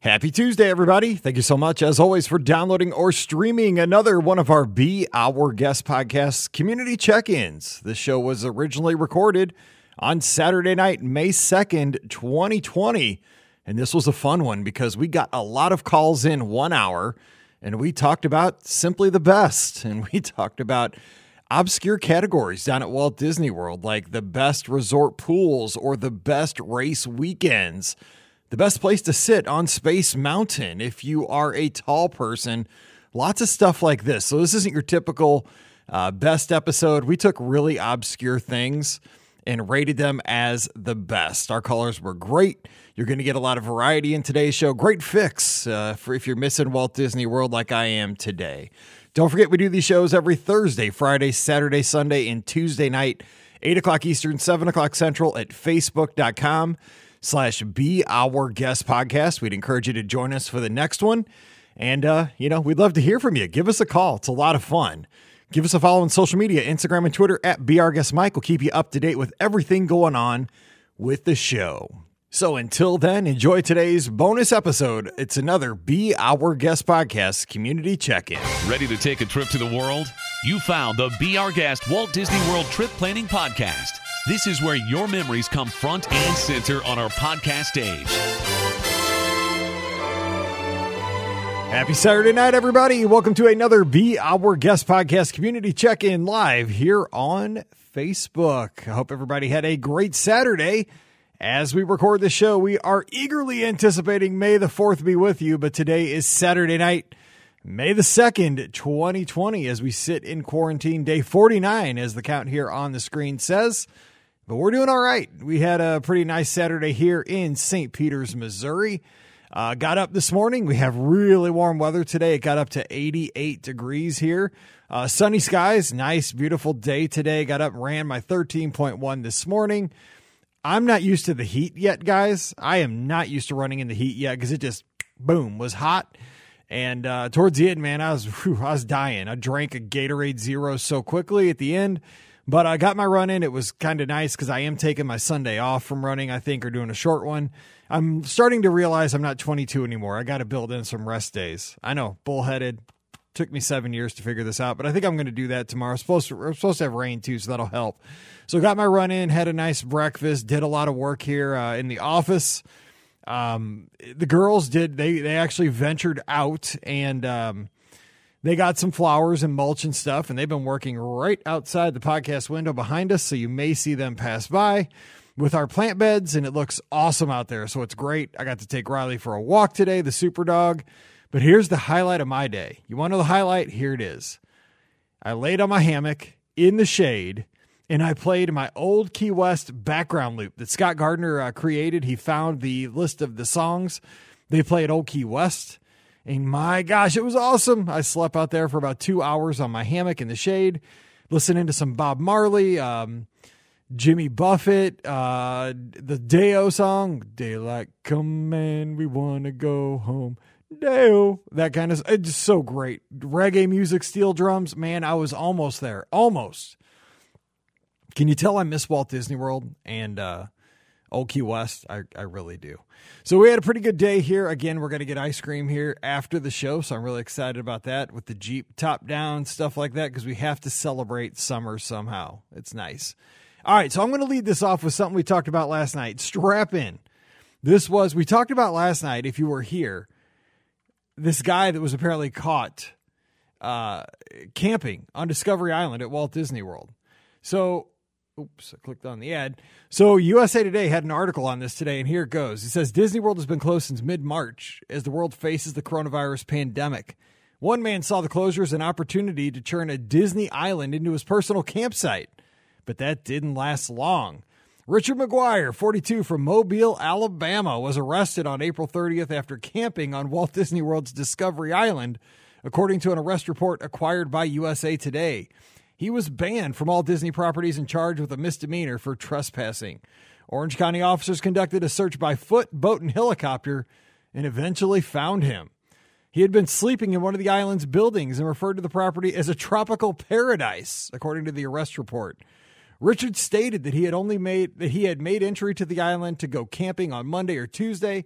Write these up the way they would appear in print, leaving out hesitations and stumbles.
Happy Tuesday, everybody. Thank you so much, as always, for downloading or streaming another one of our Be Our Guest podcasts, Community Check-Ins. This show was originally recorded on Saturday night, May 2nd, 2020. And this was a fun one because we got a lot of calls in 1 hour, and we talked about simply the best. And we talked about obscure categories down at Walt Disney World, like the best resort pools or the best race weekends. The best place to sit on Space Mountain if you are a tall person. Lots of stuff like this. So this isn't your typical best episode. We took really obscure things and rated them as the best. Our colors were great. You're going to get a lot of variety in today's show. Great fix for if you're missing Walt Disney World like I am today. Don't forget, we do these shows every Thursday, Friday, Saturday, Sunday, and Tuesday night, 8 o'clock Eastern, 7 o'clock Central at facebook.com/Be Our Guest podcast. We'd encourage you to join us for the next one. And, we'd love to hear from you. Give us a call. It's a lot of fun. Give us a follow on social media, Instagram and Twitter at Be Our Guest Mike. We'll keep you up to date with everything going on with the show. So until then, enjoy today's bonus episode. It's another Be Our Guest podcast, Community Check-In. Ready to take a trip to the world? You found the Be Our Guest Walt Disney World Trip Planning Podcast. This is where your memories come front and center on our podcast stage. Happy Saturday night, everybody. Welcome to another Be Our Guest podcast, Community Check-In live here on Facebook. I hope everybody had a great Saturday. As we record the show, we are eagerly anticipating May the 4th be with you, but today is Saturday night, May the 2nd, 2020, as we sit in quarantine, day 49, as the count here on the screen says. But we're doing all right. We had a pretty nice Saturday here in St. Peters, Missouri. Got up this morning. We have really warm weather today. It got up to 88 degrees here. Sunny skies, nice, beautiful day today. Got up and ran my 13.1 this morning. I'm not used to the heat yet, guys. I am not used to running in the heat yet because it just, boom, was hot. And towards the end, man, I was dying. I drank a Gatorade Zero so quickly at the end. But I got my run in. It was kind of nice because I am taking my Sunday off from running, I think, or doing a short one. I'm starting to realize I'm not 22 anymore. I got to build in some rest days. I know, bullheaded. Took me 7 years to figure this out, but I think I'm going to do that tomorrow. We're supposed to have rain too, so that'll help. So got my run in, had a nice breakfast, did a lot of work here in the office. The girls they actually ventured out and they got some flowers and mulch and stuff, and they've been working right outside the podcast window behind us, so you may see them pass by with our plant beds, and it looks awesome out there, so it's great. I got to take Riley for a walk today, the super dog. But here's the highlight of my day. You want to know the highlight? Here it is. I laid on my hammock in the shade, and I played my old Key West background loop that Scott Gardner created. He found the list of the songs they play at Old Key West, and my gosh, it was awesome. I slept out there for about 2 hours on my hammock in the shade, listening to some Bob Marley, Jimmy Buffett, the Day-O song, Daylight Come and We Want to Go Home. Day-O, that kind of, it's just so great. Reggae music, steel drums, man, I was almost there. Almost. Can you tell I miss Walt Disney World and Old Key West? I really do. So we had a pretty good day here. Again, we're going to get ice cream here after the show, so I'm really excited about that with the Jeep top down, stuff like that, because we have to celebrate summer somehow. It's nice. All right, so I'm going to lead this off with something we talked about last night. Strap in. We talked about last night, if you were here, this guy that was apparently caught camping on Discovery Island at Walt Disney World. So, oops, I clicked on the ad. So USA Today had an article on this today, and here it goes. It says, Disney World has been closed since mid-March as the world faces the coronavirus pandemic. One man saw the closure as an opportunity to turn a Disney island into his personal campsite. But that didn't last long. Richard McGuire, 42, from Mobile, Alabama, was arrested on April 30th after camping on Walt Disney World's Discovery Island, according to an arrest report acquired by USA Today. He was banned from all Disney properties and charged with a misdemeanor for trespassing. Orange County officers conducted a search by foot, boat, and helicopter and eventually found him. He had been sleeping in one of the island's buildings and referred to the property as a tropical paradise, according to the arrest report. Richard stated that he had made entry to the island to go camping on Monday or Tuesday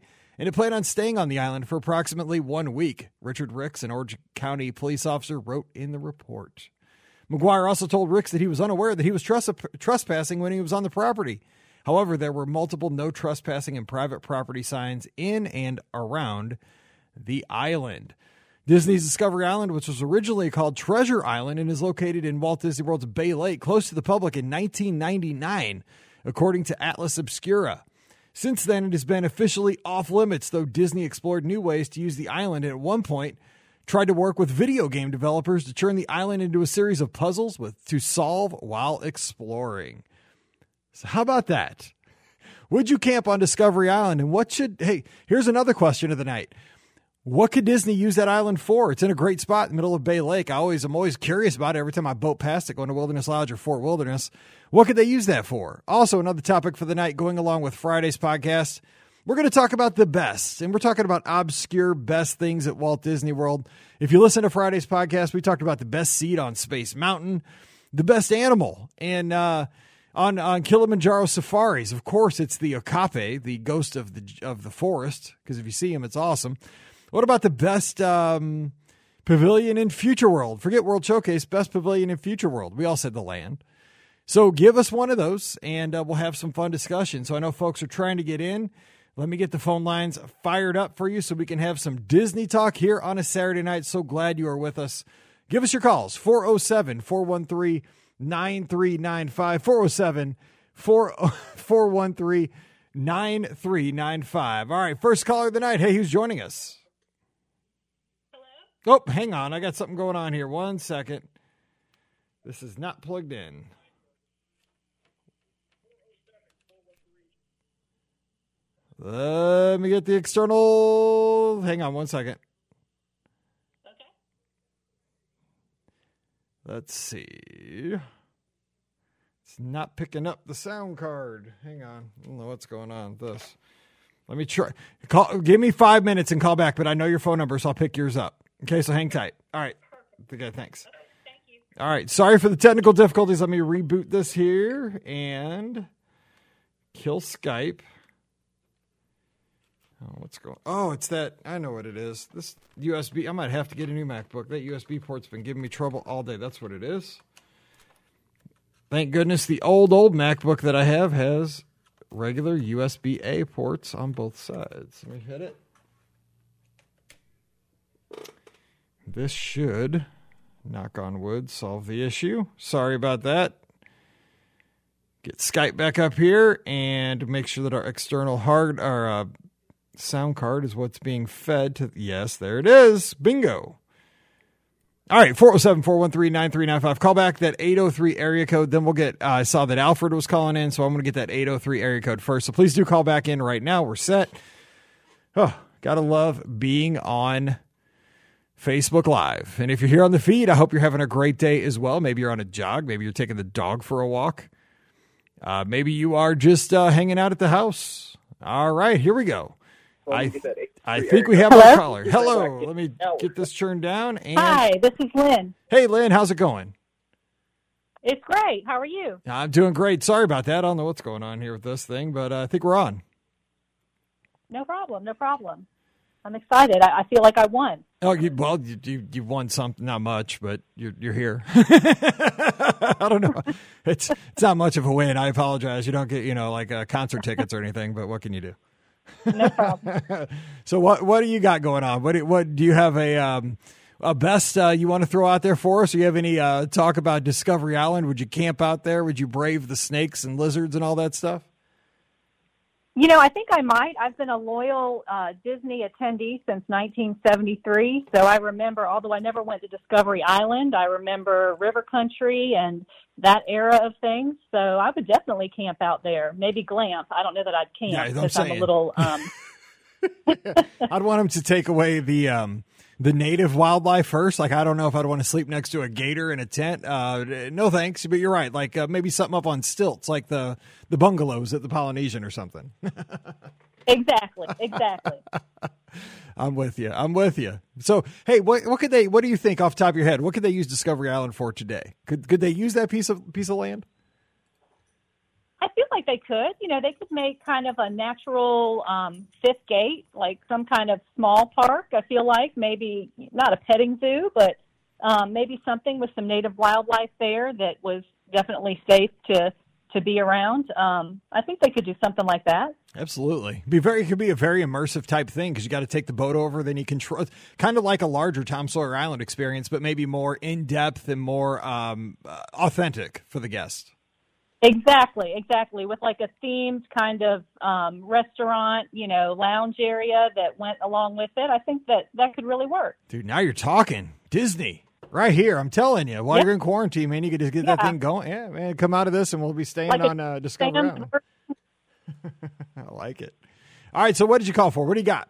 and it planned on staying on the island for approximately 1 week. Richard Ricks, an Orange County police officer, wrote in the report. McGuire also told Ricks that he was unaware that he was trespassing when he was on the property. However, there were multiple no trespassing and private property signs in and around the island. Disney's Discovery Island, which was originally called Treasure Island and is located in Walt Disney World's Bay Lake, closed to the public in 1999, according to Atlas Obscura. Since then, it has been officially off limits, though Disney explored new ways to use the island and at one point tried to work with video game developers to turn the island into a series of puzzles to solve while exploring. So how about that? Would you camp on Discovery Island? And here's another question of the night. What could Disney use that island for? It's in a great spot in the middle of Bay Lake. I'm always curious about it every time I boat past it going to Wilderness Lodge or Fort Wilderness. What could they use that for? Also, another topic for the night going along with Friday's podcast. We're going to talk about the best, and we're talking about obscure best things at Walt Disney World. If you listen to Friday's podcast, we talked about the best seat on Space Mountain, the best animal, and on Kilimanjaro safaris. Of course, it's the Okapi, the ghost of the forest, because if you see him, it's awesome. What about the best pavilion in Future World? Forget World Showcase, best pavilion in Future World. We all said the land. So give us one of those, and we'll have some fun discussion. So I know folks are trying to get in. Let me get the phone lines fired up for you so we can have some Disney talk here on a Saturday night. So glad you are with us. Give us your calls, 407-413-9395, 413-9395. All right, first caller of the night. Hey, who's joining us? Oh, hang on. I got something going on here. 1 second. This is not plugged in. Let me get the external. Hang on 1 second. Okay. Let's see. It's not picking up the sound card. Hang on. I don't know what's going on with this. Let me try. Give me 5 minutes and call back, but I know your phone number, so I'll pick yours up. Okay, so hang tight. All right. Okay, thanks. Thank you. All right. Sorry for the technical difficulties. Let me reboot this here and kill Skype. Oh, what's going on? Oh, it's that. I know what it is. This USB. I might have to get a new MacBook. That USB port's been giving me trouble all day. That's what it is. Thank goodness the old MacBook that I have has regular USB-A ports on both sides. Let me hit it. This should, knock on wood, solve the issue. Sorry about that. Get Skype back up here and make sure that our external sound card is what's being fed to. Yes, there it is. Bingo. All right, 407-413-9395. Call back that 803 area code. Then we'll get, I saw that Alfred was calling in, so I'm going to get that 803 area code first. So please do call back in right now. We're set. Oh, gotta love being on Facebook Live. And if you're here on the feed, I hope you're having a great day as well. Maybe you're on a jog. Maybe you're taking the dog for a walk. Maybe you are just hanging out at the house. All right, here we go. I think we have a caller. Hello. Let me get this turned down. And Hi, this is Lynn. Hey, Lynn, how's it going? It's great. How are you? I'm doing great. Sorry about that. I don't know what's going on here with this thing, but I think we're on. No problem. No problem. I'm excited. I feel like I won. Oh, you won something, not much, but you're here. I don't know. It's not much of a win. I apologize. You don't get like concert tickets or anything, but what can you do? No problem. So what do you got going on? What do you have a best you want to throw out there for us? Do you have any talk about Discovery Island? Would you camp out there? Would you brave the snakes and lizards and all that stuff? I think I might. I've been a loyal Disney attendee since 1973. So I remember, although I never went to Discovery Island, I remember River Country and that era of things. So I would definitely camp out there. Maybe glamp. I don't know that I'd camp because I'm a little... I'd want them to take away the native wildlife first. Like, I don't know if I'd want to sleep next to a gator in a tent. No thanks, but you're right. Like maybe something up on stilts, like the bungalows at the Polynesian or something. Exactly. I'm with you. So, hey, what do you think off the top of your head? What could they use Discovery Island for today? Could they use that piece of land? I feel like they could. They could make kind of a natural fifth gate, like some kind of small park. I feel like maybe not a petting zoo, but maybe something with some native wildlife there that was definitely safe to be around. I think they could do something like that. Absolutely. It could be a very immersive type thing because you got to take the boat over, then you can kind of like a larger Tom Sawyer Island experience, but maybe more in depth and more authentic for the guest. Exactly. With like a themed kind of restaurant, lounge area that went along with it. I think that could really work. Dude, now you're talking. Disney. Right here, I'm telling you. While you're in quarantine, man, you could just get that thing going. Yeah, man, come out of this, and we'll be staying on Discovery Island. I like it. All right, so what did you call for? What do you got?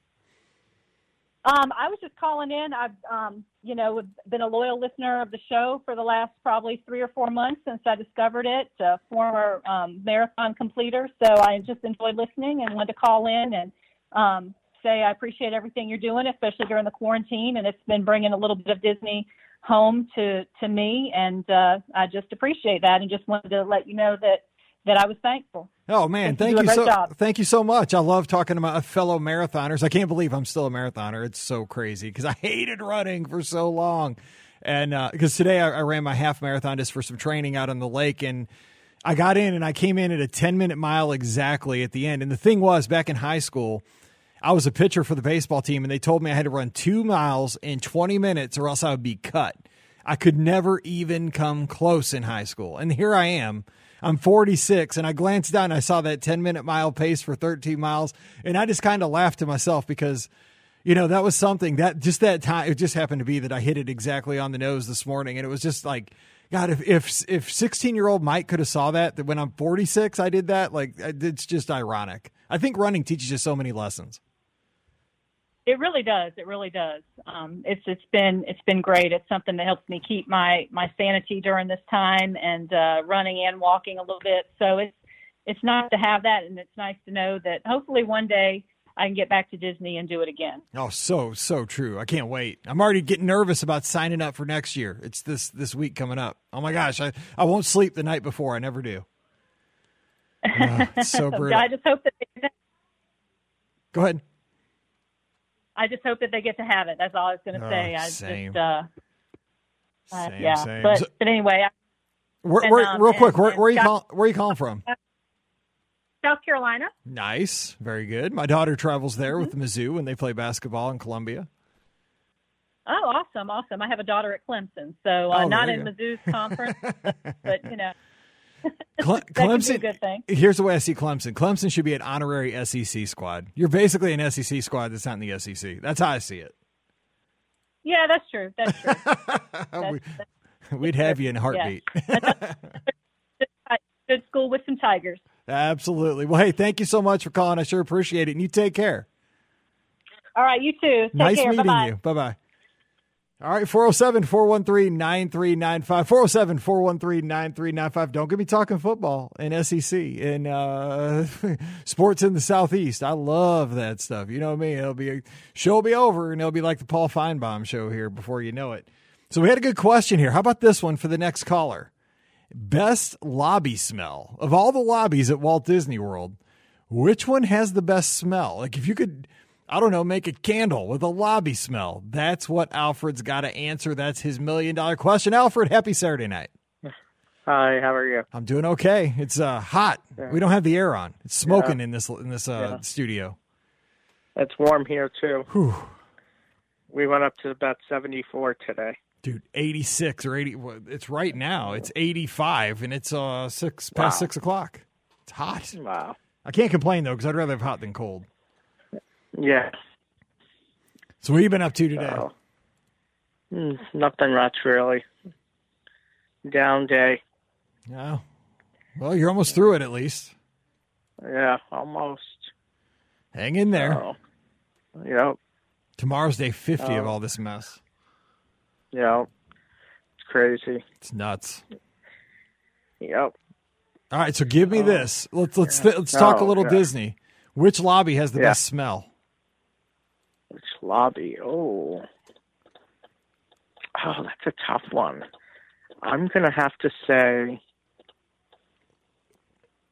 I was just calling in. I've, been a loyal listener of the show for the last probably 3 or 4 months since I discovered it. A former marathon completer, so I just enjoyed listening and wanted to call in and say I appreciate everything you're doing, especially during the quarantine, and it's been bringing a little bit of Disney home to me, and I just appreciate that, and just wanted to let you know that I was thankful. Oh man, thank you so much. I love talking to my fellow marathoners. I can't believe I'm still a marathoner. It's so crazy because I hated running for so long, and because today I ran my half marathon just for some training out on the lake, and I got in and I came in at a 10-minute mile exactly at the end. And the thing was, back in high school, I was a pitcher for the baseball team, and they told me I had to run 2 miles in 20 minutes or else I would be cut. I could never even come close in high school. And here I am. I'm 46, and I glanced down and I saw that 10-minute mile pace for 13 miles, and I just kind of laughed to myself because, that was something that time, it just happened to be that I hit it exactly on the nose this morning, and it was just like, God, if 16-year-old Mike could have saw that when I'm 46, I did that, like, it's just ironic. I think running teaches you so many lessons. It really does. It's been great. It's something that helps me keep my sanity during this time, and running and walking a little bit. So it's nice to have that, and it's nice to know that hopefully one day I can get back to Disney and do it again. Oh, so true. I can't wait. I'm already getting nervous about signing up for next year. It's this week coming up. Oh my gosh, I won't sleep the night before. I never do. It's so brutal. I just hope that Go ahead. I just hope that they get to have it. That's all I was going to say. Same. Same. But anyway. Real quick, where are you calling from? South Carolina. Nice. Very good. My daughter travels there with Mizzou when they play basketball in Columbia. Oh, awesome. I have a daughter at Clemson, so not in Mizzou's conference, but Clemson, that could be a good thing. Here's the way I see Clemson. Clemson should be an honorary SEC squad. You're basically an SEC squad that's not in the SEC. That's how I see it. Yeah, that's true. We'd have you in a heartbeat. Yeah. Good school with some Tigers. Absolutely. Well, hey, thank you so much for calling. I sure appreciate it. And you take care. All right, you too. Take nice care. meeting Bye-bye. you. Bye-bye. All right, 407-413-9395. 407-413-9395. Don't get me talking football and SEC and sports in the Southeast. I love that stuff. You know what I mean? Show will be over, and it'll be like the Paul Feinbaum show here before you know it. So we had a good question here. How about this one for the next caller? Best lobby smell. Of all the lobbies at Walt Disney World, which one has the best smell? Like if you could, I don't know, make a candle with a lobby smell. That's what Alfred's got to answer. That's his $1 million question. Alfred, happy Saturday night. Hi, how are you? I'm doing okay. It's hot. Yeah. We don't have the air on. It's smoking in this studio. It's warm here too. Whew. We went up to about 74 today. Dude, 86 or 80. It's right now. It's 85, and it's past 6 o'clock. It's hot. Wow. I can't complain, though, because I'd rather have hot than cold. Yeah. So what have you been up to today? Nothing much, really. Down day. Yeah. Well, you're almost through it, at least. Yeah, almost. Hang in there. Yep. Tomorrow's day 50 of all this mess. Yeah. It's crazy. It's nuts. Yep. All right, so give me this. Let's talk a little Disney. Which lobby has the best smell? Which lobby? Oh, that's a tough one. I'm going to have to say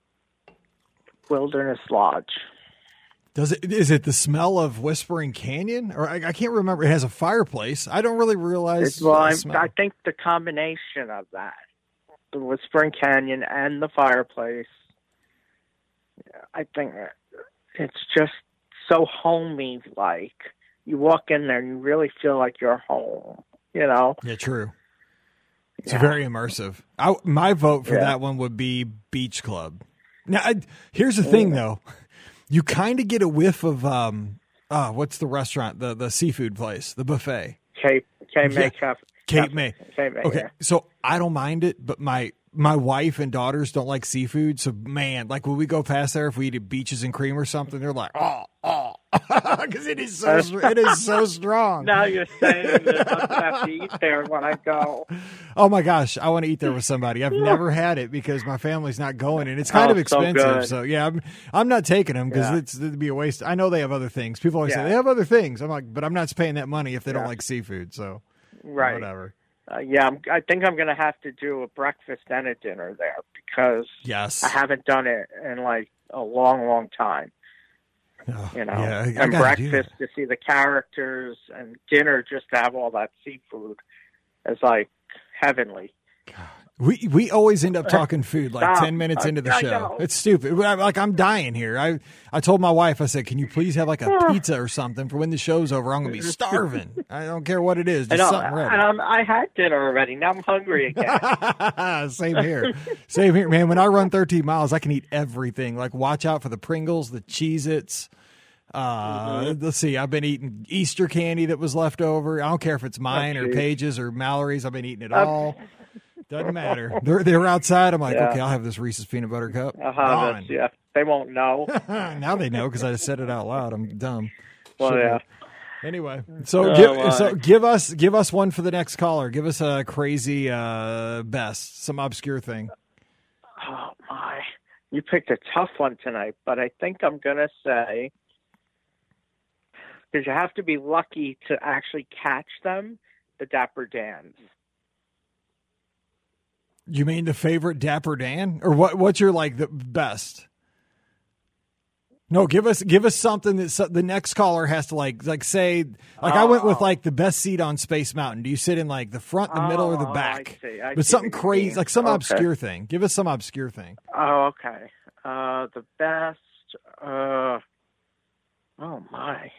Wilderness Lodge. Is it the smell of Whispering Canyon? Or I can't remember. It has a fireplace. I don't really realize. I think the combination of that, the Whispering Canyon and the fireplace, I think it's just so homey. Like you walk in there and you really feel like you're home. Yeah, true. It's very immersive. My vote for that one would be Beach Club. Now, here's the thing, though. You kind of get a whiff of, what's the restaurant, the seafood place, the buffet? Cape May. Cape May. Okay, so I don't mind it, but my wife and daughters don't like seafood. So, man, like when we go past there, if we eat at Beaches and Cream or something, they're like, because it is so strong. Now you're saying that I have to eat there when I go. Oh my gosh, I want to eat there with somebody. I've never had it because my family's not going, and it's kind of expensive. So yeah, I'm not taking them because it'd be a waste. I know they have other things. People always say they have other things. I'm like, but I'm not paying that money if they don't like seafood. So whatever. I think I'm going to have to do a breakfast and a dinner there because I haven't done it in like a long, long time. And breakfast to see the characters and dinner just to have all that seafood is like heavenly. God. We always end up talking food like 10 minutes into the show. It's stupid. Like I'm dying here. I told my wife, I said, can you please have like a pizza or something for when the show's over? I'm going to be starving. I don't care what it is. Just something ready. And I had dinner already. Now I'm hungry again. Same here. Same here, man. When I run 13 miles, I can eat everything. Like watch out for the Pringles, the Cheez-Its. Let's see. I've been eating Easter candy that was left over. I don't care if it's mine or Paige's or Mallory's. I've been eating it all. Doesn't matter. They're outside. I'm like, okay, I'll have this Reese's peanut butter cup. They won't know. Now they know because I said it out loud. I'm dumb. Well, Anyway, so give us one for the next caller. Give us a crazy best, some obscure thing. Oh my! You picked a tough one tonight, but I think I'm gonna say because you have to be lucky to actually catch them. The Dapper Dans. You mean the favorite Dapper Dan? Or what's your like the best? No, give us something that the next caller has to like say I went with like the best seat on Space Mountain. Do you sit in like the front, the middle, or the back? I but something crazy, like some obscure thing. Give us some obscure thing. Oh, okay. The best oh my.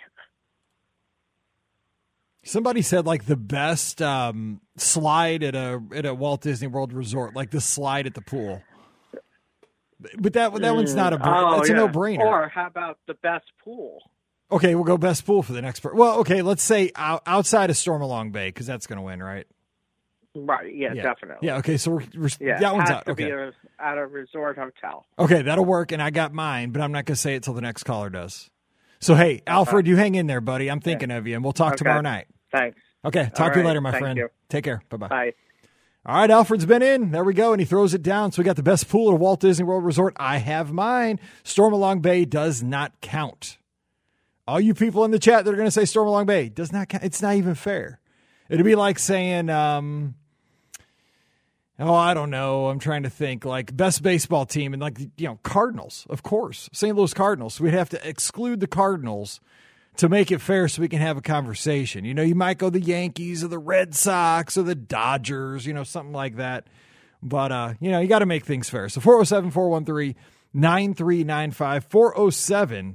Somebody said like the best slide at a Walt Disney World resort, like the slide at the pool. But that one's not a it's a no-brainer. Or how about the best pool? Okay, we'll go best pool for the next part. Well, okay, let's say outside of Stormalong Bay because that's going to win, right? Right. Yeah, definitely. Yeah. Okay, so that one's out. Okay, at a resort hotel. Okay, that'll work, and I got mine, but I'm not going to say it till the next caller does. So hey, Alfred, you hang in there, buddy. I'm thinking of you, and we'll talk tomorrow night. Thanks. Okay, talk to you later, my friend. You. Take care. Bye-bye. Bye. All right, Alfred's been in. There we go, and he throws it down. So we got the best pool at Walt Disney World Resort. I have mine. Stormalong Bay does not count. All you people in the chat that are going to say Stormalong Bay does not count. It's not even fair. It'd be like saying, I don't know. I'm trying to think. Like best baseball team and Cardinals, of course. St. Louis Cardinals. So we'd have to exclude the Cardinals to make it fair so we can have a conversation. You might go the Yankees or the Red Sox or the Dodgers, something like that. But, you got to make things fair. So 407-413-9395,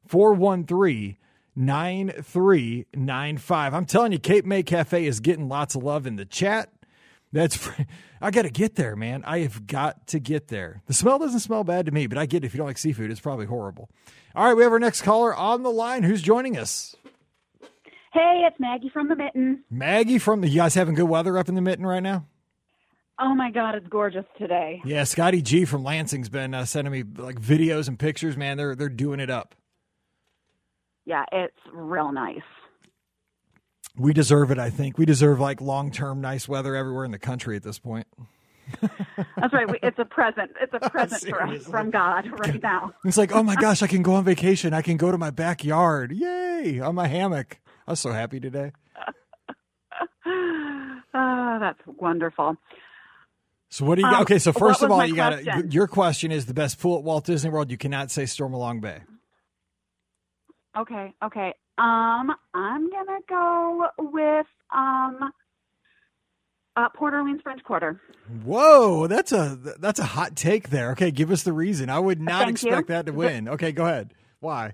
407-413-9395. I'm telling you, Cape May Cafe is getting lots of love in the chat. I got to get there, man. I have got to get there. The smell doesn't smell bad to me, but I get it. If you don't like seafood, it's probably horrible. All right, we have our next caller on the line. Who's joining us? Hey, it's Maggie from the Mitten. Maggie you guys having good weather up in the Mitten right now? Oh my God, it's gorgeous today. Yeah, Scotty G from Lansing's been sending me like videos and pictures. Man, they're doing it up. Yeah, it's real nice. We deserve it, I think. We deserve like long-term nice weather everywhere in the country at this point. That's right. It's a present. It's a present for us from God right now. It's like, oh my gosh, I can go on vacation. I can go to my backyard. Yay! On my hammock. I was so happy today. Oh, that's wonderful. So what do you? Okay, so first of all, you got your question is the best pool at Walt Disney World. You cannot say Stormalong Bay. Okay. I'm gonna go with Port Orleans French Quarter. Whoa, that's a hot take there. Okay, give us the reason. I would not expect that to win. Okay, go ahead. Why?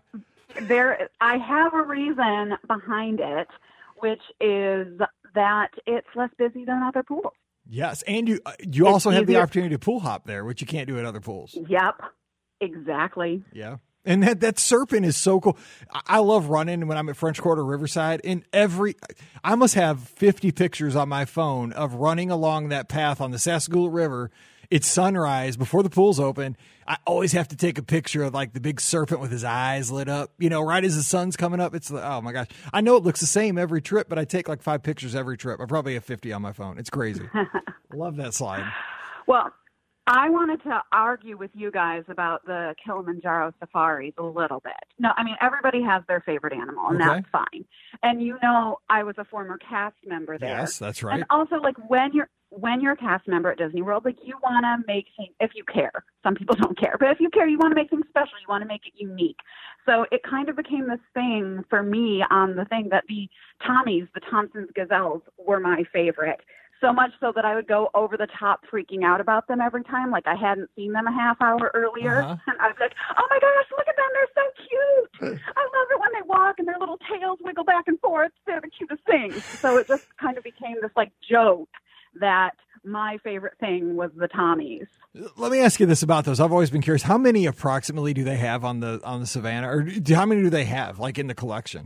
I have a reason behind it, which is that it's less busy than other pools. Yes, and you also have the opportunity to pool hop there, which you can't do at other pools. Yep, exactly. Yeah. And that serpent is so cool. I love running when I'm at French Quarter Riverside. And I must have 50 pictures on my phone of running along that path on the Sassagoula River. It's sunrise before the pool's open. I always have to take a picture of like the big serpent with his eyes lit up, right as the sun's coming up. It's oh my gosh. I know it looks the same every trip, but I take like 5 pictures every trip. I probably have 50 on my phone. It's crazy. Love that slide. Well, I wanted to argue with you guys about the Kilimanjaro safaris a little bit. No, I mean, everybody has their favorite animal, and that's fine. And I was a former cast member there. Yes, that's right. And also, like, when you're a cast member at Disney World, like, you want to make things, if you care. Some people don't care. But if you care, you want to make things special. You want to make it unique. So it kind of became this thing for me on the thing that the Tommies, the Thompson's Gazelles, were my favorite. So much so that I would go over the top freaking out about them every time, like I hadn't seen them a half hour earlier. And I was like, oh my gosh, look at them. They're so cute. I love it when they walk and their little tails wiggle back and forth. They're the cutest things. So it just kind of became this like joke that my favorite thing was the Tommies. Let me ask you this about those. I've always been curious. How many approximately do they have on the Savannah, or how many do they have like in the collection?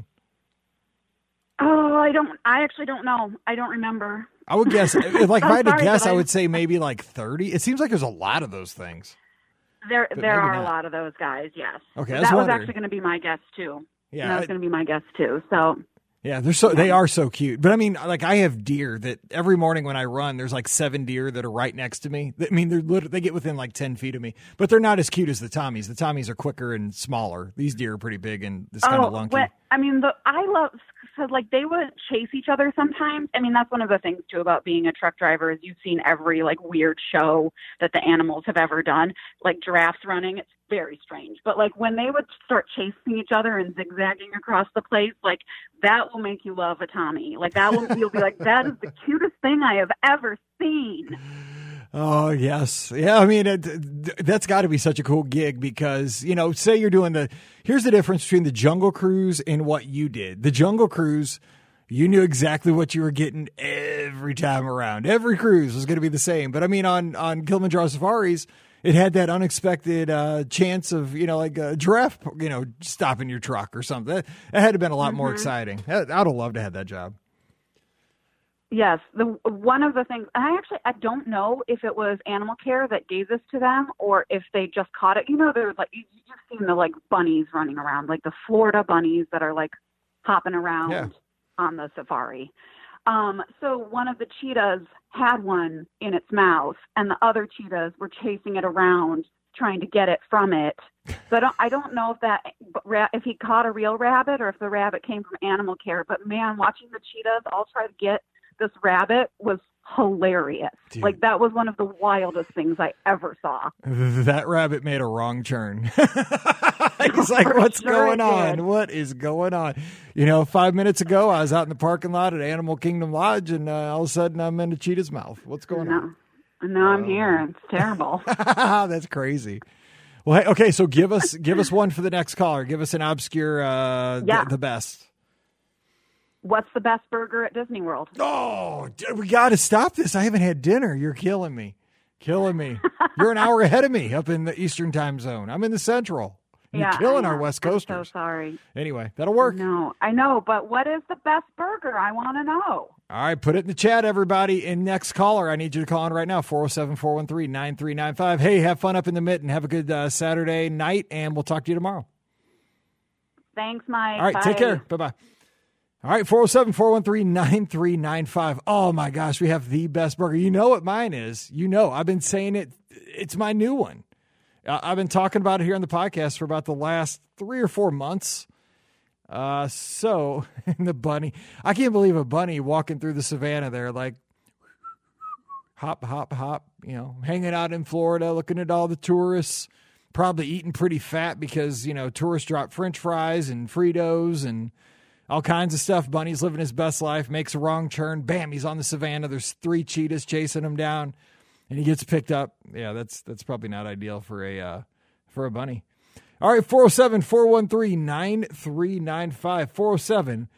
Oh, I actually don't know. I don't remember. I would guess, if I had to guess, I would say maybe like 30. It seems like there's a lot of those things. There are a lot of those guys, yes. Okay, that was actually going to be my guess too. Yeah, that was going to be my guess too. So yeah, they are so cute. But I mean, like I have deer that every morning when I run, there's like 7 deer that are right next to me. I mean, they get within like 10 feet of me, but they're not as cute as the Tommies. The Tommies are quicker and smaller. These deer are pretty big and this kind of lunky. So like they would chase each other sometimes. I mean, that's one of the things too about being a truck driver is you've seen every like weird show that the animals have ever done, like giraffes running. It's very strange. But like when they would start chasing each other and zigzagging across the place, like that will make you love a Tommy. Like you'll be like, that is the cutest thing I have ever seen. Oh, yes. Yeah, I mean, that's got to be such a cool gig because, say you're doing here's the difference between the Jungle Cruise and what you did. The Jungle Cruise, you knew exactly what you were getting every time around. Every cruise was going to be the same. But I mean, on Kilimanjaro Safaris, it had that unexpected chance of, like a giraffe, stopping your truck or something. That had to have been a lot more exciting. I'd have loved to have that job. Yes, one of the things, and I don't know if it was Animal Care that gave this to them or if they just caught it. There's like you've seen the like bunnies running around, like the Florida bunnies that are like hopping around on the safari. So one of the cheetahs had one in its mouth, and the other cheetahs were chasing it around, trying to get it from it. So I don't know if he caught a real rabbit or if the rabbit came from Animal Care. But man, watching the cheetahs all try to get this rabbit was hilarious. Dude. Like that was one of the wildest things I ever saw. That rabbit made a wrong turn. He's like, what's going on? What is going on? 5 minutes ago, I was out in the parking lot at Animal Kingdom Lodge, and all of a sudden I'm in a cheetah's mouth. What's going on? Now I'm here. It's terrible. That's crazy. Well, hey, okay, so give us one for the next caller. Give us an obscure, the best. What's the best burger at Disney World? Oh, we got to stop this. I haven't had dinner. You're killing me. You're an hour ahead of me up in the Eastern time zone. I'm in the Central. You're killing our West Coasters. I'm so sorry. Anyway, that'll work. No, I know, but what is the best burger? I want to know. All right, put it in the chat, everybody. And next caller, I need you to call in right now, 407-413-9395. Hey, have fun up in the Mitten. Have a good Saturday night, and we'll talk to you tomorrow. Thanks, Mike. All right, take care. Bye-bye. All right, 407-413-9395. Oh, my gosh, we have the best burger. You know what mine is. I've been saying it. It's my new one. I've been talking about it here on the podcast for about the last 3 or 4 months. So, the bunny. I can't believe a bunny walking through the savannah there like, hop, hanging out in Florida, looking at all the tourists, probably eating pretty fat because, tourists drop French fries and Fritos and all kinds of stuff. Bunny's living his best life, makes a wrong turn. Bam, he's on the savannah. There's 3 cheetahs chasing him down, and he gets picked up. Yeah, that's probably not ideal for a bunny. All right, 407-413-9395.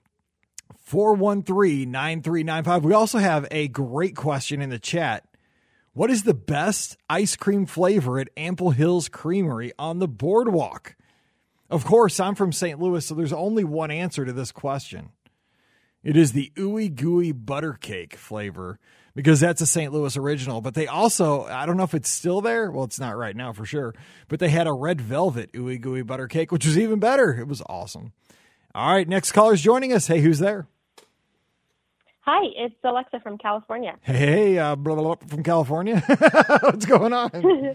413-9395. We also have a great question in the chat. What is the best ice cream flavor at Ample Hills Creamery on the boardwalk? Of course, I'm from St. Louis, so there's only one answer to this question. It is the Ooey Gooey Butter Cake flavor, because that's a St. Louis original. But they also, I don't know if it's still there. Well, it's not right now for sure. But they had a red velvet Ooey Gooey Butter Cake, which was even better. It was awesome. All right, next caller's joining us. Hey, who's there? Hi, it's Alexa from California. Hey, from California. What's going on?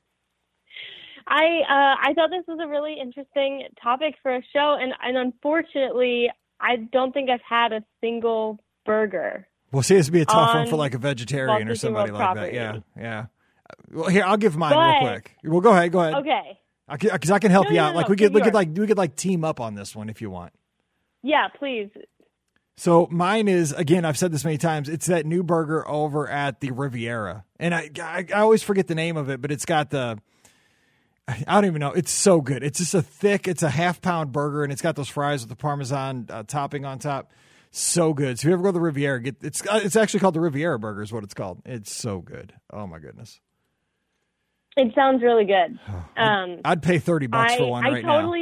I thought this was a really interesting topic for a show, and unfortunately, I don't think I've had a single burger. Well, see, this would be a tough one for like a vegetarian or somebody like that. Yeah. Well, here, I'll give mine real quick. Well, go ahead. Okay. Because I can help you out. We could team up on this one if you want. Yeah, please. So mine is, again, I've said this many times, it's that new burger over at the Riviera. And I always forget the name of it, but it's got I don't even know. It's so good. It's just it's a half-pound burger, and it's got those fries with the Parmesan topping on top. So good. So if you ever go to the Riviera, it's actually called the Riviera Burger is what it's called. It's so good. Oh, my goodness. It sounds really good. I'd pay $30 for one right now.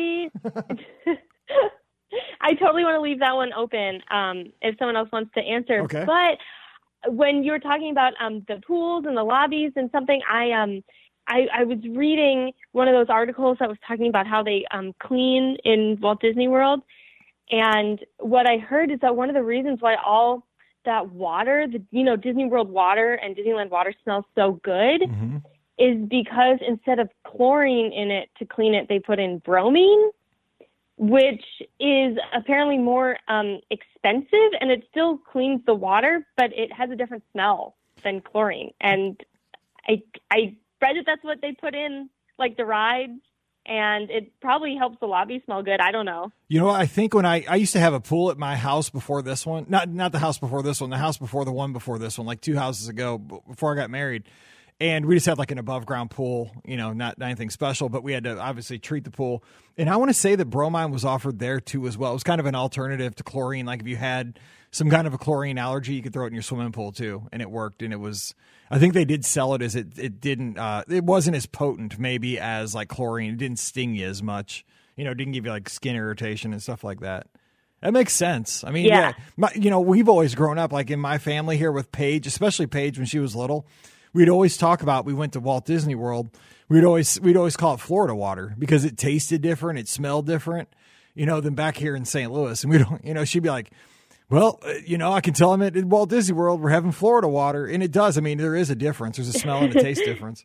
I totally want to leave that one open if someone else wants to answer. Okay. But when you were talking about the pools and the lobbies and something, I was reading one of those articles that was talking about how they clean in Walt Disney World. And what I heard is that one of the reasons why all that water, Disney World water and Disneyland water smells so good is because instead of chlorine in it to clean it, they put in bromine, which is apparently more expensive, and it still cleans the water, but it has a different smell than chlorine. And I read that that's what they put in, like the rides, and it probably helps the lobby smell good. I don't know. You know what? I think when I used to have a pool at my house before this one, not the house before this one, the house before the one before this one, like 2 houses ago before I got married. And we just had like an above ground pool, not anything special, but we had to obviously treat the pool. And I want to say that bromine was offered there too as well. It was kind of an alternative to chlorine. Like if you had some kind of a chlorine allergy, you could throw it in your swimming pool too. And it worked. And I think they did sell it as it wasn't as potent maybe as like chlorine. It didn't sting you as much. It didn't give you like skin irritation and stuff like that. That makes sense. I mean, yeah we've always grown up like in my family here with Paige, especially Paige when she was little. We'd always talk about, we went to Walt Disney World. We'd always call it Florida water because it tasted different. It smelled different, than back here in St. Louis. And we don't, she'd be like, well, I can tell them at Walt Disney World, we're having Florida water. And it does. I mean, there is a difference. There's a smell and a taste difference.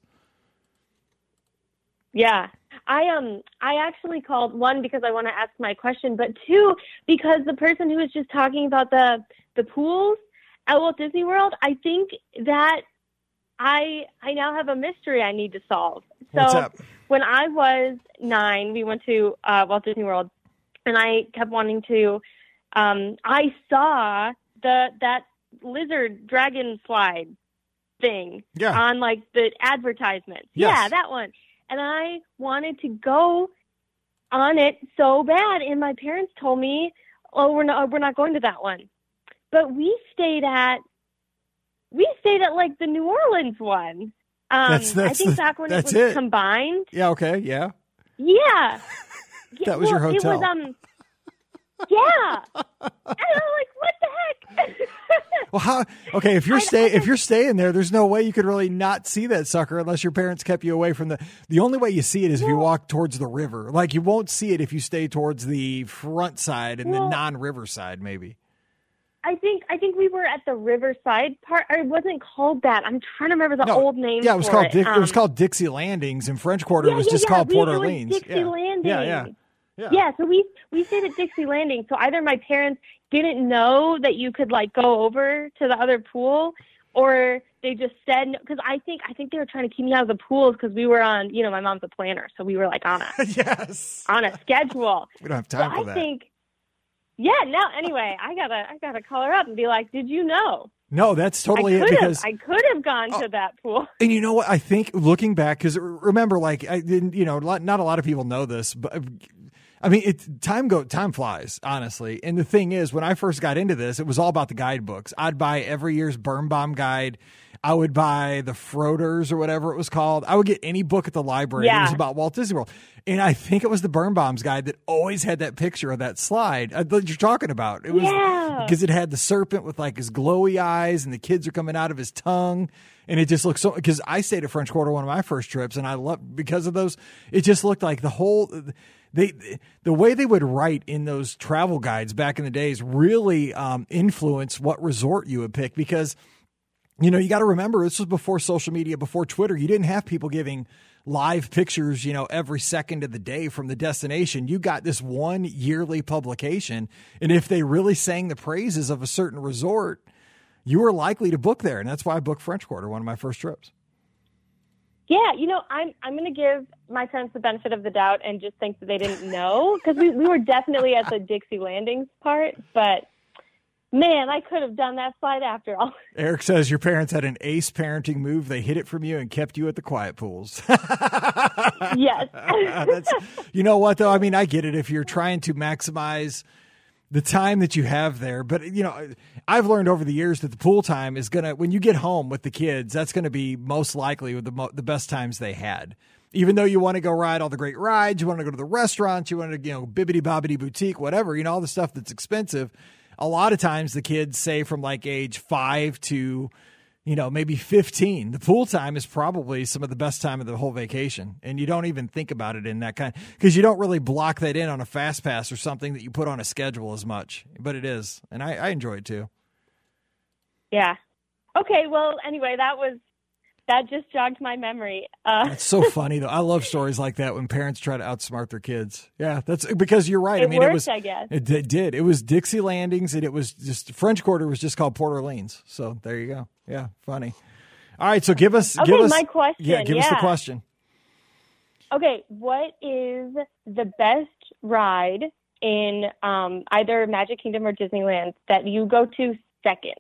Yeah. I actually called, one, because I want to ask my question, but two, because the person who was just talking about the pools at Walt Disney World, I think that I now have a mystery I need to solve. So when I was 9, we went to Walt Disney World, and I kept wanting to. I saw that lizard dragon slide thing on like the advertisements. Yes. Yeah, that one. And I wanted to go on it so bad, and my parents told me, "Oh, we're not going to that one." But we stayed at like the New Orleans one. I think back when it was combined. Yeah. Okay. Yeah. Yeah. That was your hotel. It was, yeah. And I'm like, what the heck? Well, how? Okay, if you're staying there, there's no way you could really not see that sucker unless your parents kept you away from the only way you see it is if you walk towards the river. Like you won't see it if you stay towards the front side and the non-river side, maybe. I think we were at the Riverside part. Or it wasn't called that. I'm trying to remember the old name. Yeah, it was called it was called Dixie Landings. In French Quarter, it was just called Port Orleans. Dixie Landings. Yeah. So we stayed at Dixie Landing. So either my parents didn't know that you could like go over to the other pool, or they just said no, because I think they were trying to keep me out of the pools because we were on, my mom's a planner, so we were like on a on a schedule. We don't have time for that. I think, anyway, I gotta call her up and be like, did you know? No, that's totally it. Because I could have gone to that pool. And you know what? I think looking back, because remember, like I didn't, not a lot of people know this, but I mean, time flies, honestly. And the thing is, when I first got into this, it was all about the guidebooks. I'd buy every year's Birnbaum guide. I would buy the Froders or whatever it was called. I would get any book at the library that was about Walt Disney World. And I think it was the Birnbaum's guide that always had that picture of that slide that you're talking about. It was because it had the serpent with like his glowy eyes and the kids are coming out of his tongue. And it just looks so, because I stayed at French Quarter one of my first trips and I loved, because of those, it just looked like the whole, the way they would write in those travel guides back in the days really influenced what resort you would pick, because you got to remember, this was before social media, before Twitter. You didn't have people giving live pictures, every second of the day from the destination. You got this one yearly publication. And if they really sang the praises of a certain resort, you were likely to book there. And that's why I booked French Quarter, one of my first trips. Yeah, I'm going to give my parents the benefit of the doubt and just think that they didn't know, because we were definitely at the Dixie Landings part, but man, I could have done that slide after all. Eric says your parents had an ace parenting move. They hid it from you and kept you at the quiet pools. Yes. You know what, though? I mean, I get it if you're trying to maximize the time that you have there. But, I've learned over the years that the pool time is going to, when you get home with the kids, that's going to be most likely the best times they had. Even though you want to go ride all the great rides, you want to go to the restaurants, you want to, bibbidi bobbidi boutique, whatever, all the stuff that's expensive. A lot of times the kids say from like age 5 to, maybe 15, the pool time is probably some of the best time of the whole vacation. And you don't even think about it in that because you don't really block that in on a fast pass or something that you put on a schedule as much, but it is. And I enjoy it too. Yeah. Okay. Well, anyway, that just jogged my memory. It's so funny, though. I love stories like that when parents try to outsmart their kids. Yeah, that's because you're right. It worked, I guess. It did. It was Dixie Landings, and it was just French Quarter was just called Port Orleans. So there you go. Yeah, funny. All right, so give us my question. Yeah, give us the question. Okay, what is the best ride in either Magic Kingdom or Disneyland that you go to second?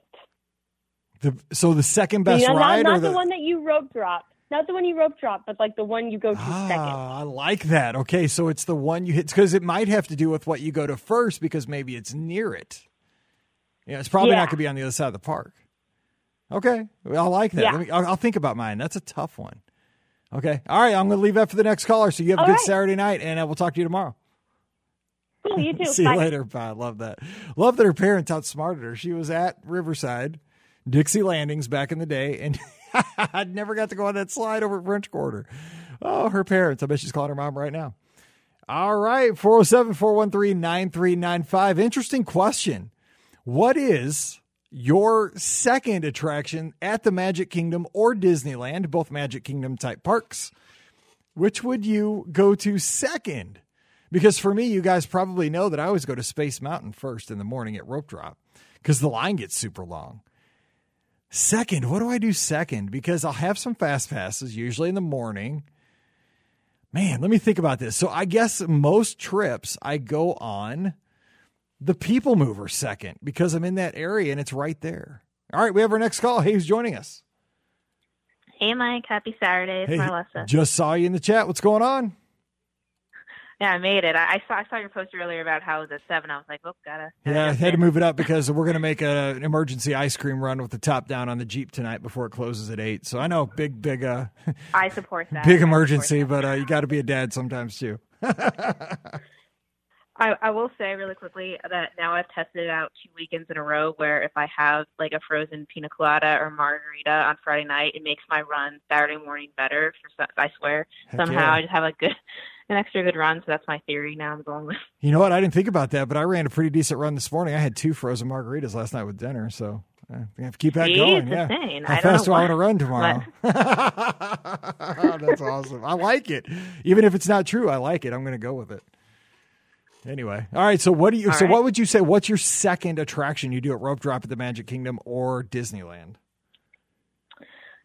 The second best ride? Not the one that you rope drop. Not the one you rope drop, but like the one you go to second. I like that. Okay, so it's the one you hit, because it might have to do with what you go to first, because maybe it's near it. Yeah, it's probably not going to be on the other side of the park. Okay, well, I like that. Yeah. I'll think about mine. That's a tough one. Okay, all right, I'm going to leave that for the next caller, so you have a good Saturday night, and we'll talk to you tomorrow. Cool, you too. See you later. Bye. Love that. Love that her parents outsmarted her. She was at Riverside, Dixie Landings back in the day, and I'd never got to go on that slide over at French Quarter. Oh, her parents. I bet she's calling her mom right now. All right, 407-413-9395. Interesting question. What is your second attraction at the Magic Kingdom or Disneyland, both Magic Kingdom type parks? Which would you go to second? Because for me, you guys probably know that I always go to Space Mountain first in the morning at Rope Drop because the line gets super long. Second, what do I do second? Because I'll have some fast passes, usually in the morning. Man, let me think about this. So I guess most trips I go on the People Mover second because I'm in that area and it's right there. All right, we have our next call. Hey, who's joining us? Hey, Mike. Happy Saturday. It's Marlessa. Just saw you in the chat. What's going on? Yeah, I made it. I saw your post earlier about how it was at 7. I was like, gotta. Yeah, I had to move it up because we're going to make an emergency ice cream run with the top down on the Jeep tonight before it closes at 8. So I know, big. I support that. Big emergency, but you got to be a dad sometimes too. I will say really quickly that now I've tested it out 2 weekends in a row where if I have like a frozen pina colada or margarita on Friday night, it makes my run Saturday morning better. I swear. Somehow I just have an extra good run, so that's my theory now I'm going with. You know what? I didn't think about that, but I ran a pretty decent run this morning. I had 2 frozen margaritas last night with dinner, so I have to keep that going. It's insane. How fast do I want to run tomorrow? That's awesome. I like it. Even if it's not true, I like it. I'm going to go with it. Anyway. All right, so what would you say, what's your second attraction you do at Rope Drop at the Magic Kingdom or Disneyland?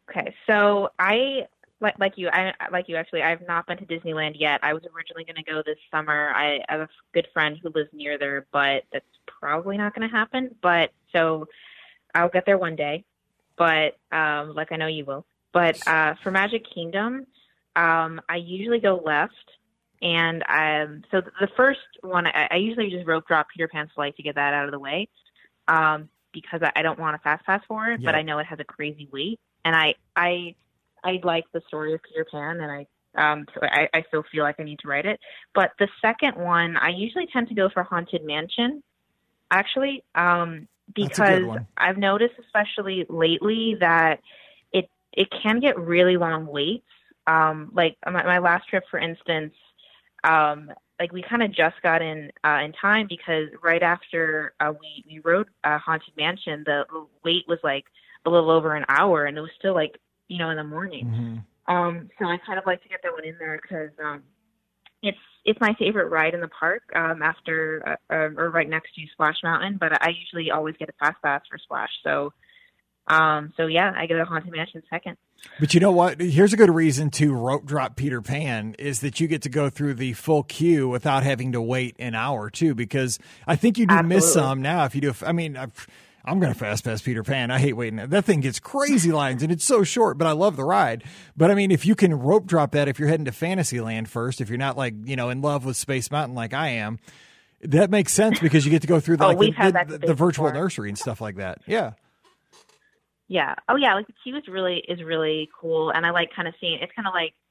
Okay, so I like you actually. I've not been to Disneyland yet. I was originally going to go this summer. I have a good friend who lives near there, but that's probably not going to happen. But so I'll get there one day. But like I know you will. But for Magic Kingdom, I usually go left. And so the first one, I usually just rope drop Peter Pan's Flight to get that out of the way, because I don't want a fast pass for it, but I know it has a crazy wait, and I like the story of Peter Pan, and so I still feel like I need to write it. But the second one, I usually tend to go for Haunted Mansion, actually, because I've noticed, especially lately, that it can get really long waits. Like my last trip, for instance. Like we kind of just got in time because right after we rode Haunted Mansion, the wait was like a little over an hour, and it was still like in the morning. Mm-hmm. So I kind of like to get that one in there because it's my favorite ride in the park after or right next to Splash Mountain. But I usually always get a fast pass for Splash, so yeah, I get a Haunted Mansion second. But you know what? Here's a good reason to rope drop Peter Pan is that you get to go through the full queue without having to wait an hour too, because I think you do miss some now if you do. I mean, I'm going to fast pass Peter Pan. I hate waiting. That thing gets crazy lines and it's so short, but I love the ride. But I mean, if you can rope drop that, if you're heading to Fantasyland first, if you're not like, in love with Space Mountain like I am, that makes sense because you get to go through the virtual nursery and stuff like that. Yeah. Yeah. Oh, yeah. Like the queue is really cool, and I like kind of seeing. It's kind of like,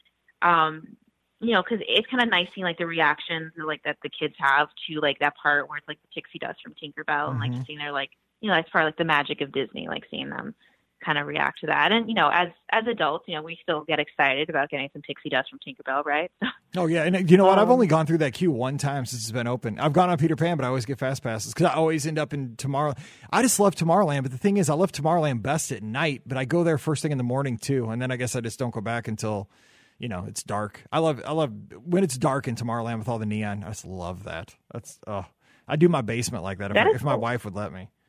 because it's kind of nice seeing like the reactions like that the kids have to like that part where it's like the pixie dust from Tinkerbell, and like seeing their like it's part of like the magic of Disney, like seeing them kind of react to that. And as adults, we still get excited about getting some pixie dust from Tinkerbell, right? Oh yeah, and you know what? I've only gone through that queue one time since it's been open. I've gone on Peter Pan, but I always get fast passes because I always end up in Tomorrowland. I just love Tomorrowland, but the thing is, I love Tomorrowland best at night, but I go there first thing in the morning too, and then I guess I just don't go back until it's dark. I love when it's dark in Tomorrowland with all the neon. I just love that. I do my basement like that if my wife would let me.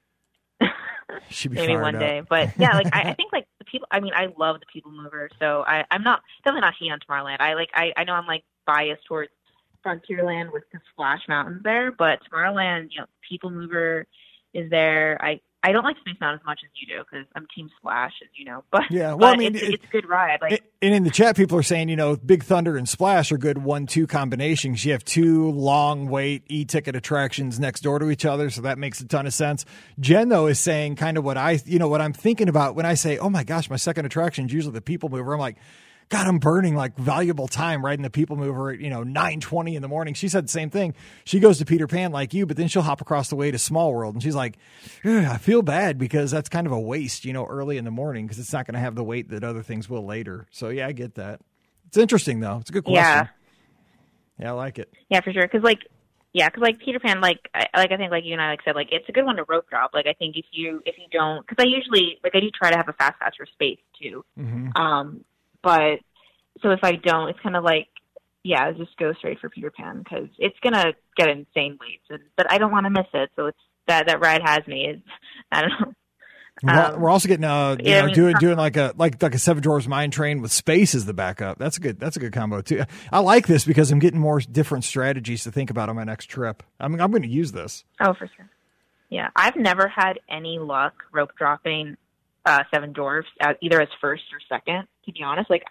She'd be maybe one day, but yeah, like I think like the people. I mean, I love the People Mover, so I'm definitely not hating on Tomorrowland. I know I'm like biased towards Frontierland with the Splash Mountains there, but Tomorrowland, People Mover is there. I don't like Space Mountain as much as you do because I'm Team Splash, as you know. But yeah, well, I mean, it's a good ride. Like, and in the chat, people are saying, Big Thunder and Splash are good 1-2 combinations. You have two long wait e-ticket attractions next door to each other, so that makes a ton of sense. Jen though is saying kind of what I'm thinking about when I say, oh my gosh, my second attraction is usually the People Mover. I'm like, God, I'm burning like valuable time riding the People Mover at 9:20 in the morning. She said the same thing. She goes to Peter Pan like you, but then she'll hop across the way to Small World, and she's like, I feel bad because that's kind of a waste, early in the morning because it's not going to have the weight that other things will later. So yeah, I get that. It's interesting though. It's a good question. Yeah, I like it. Yeah, for sure. Because Peter Pan, I think like you and I said, like it's a good one to rope drop. Like I think if you don't, because I do try to have a fast pass for space too. Mm-hmm. But so if I don't, it's kind of like, just go straight for Peter Pan because it's going to get insane waits. But I don't want to miss it. So it's that ride has me. I don't know. We're also getting doing like a Seven Dwarfs Mine Train with space as the backup. That's a good combo too. I like this because I'm getting more different strategies to think about on my next trip. I'm going to use this. Oh, for sure. Yeah, I've never had any luck rope dropping Seven Dwarfs either as first or second. To be honest, like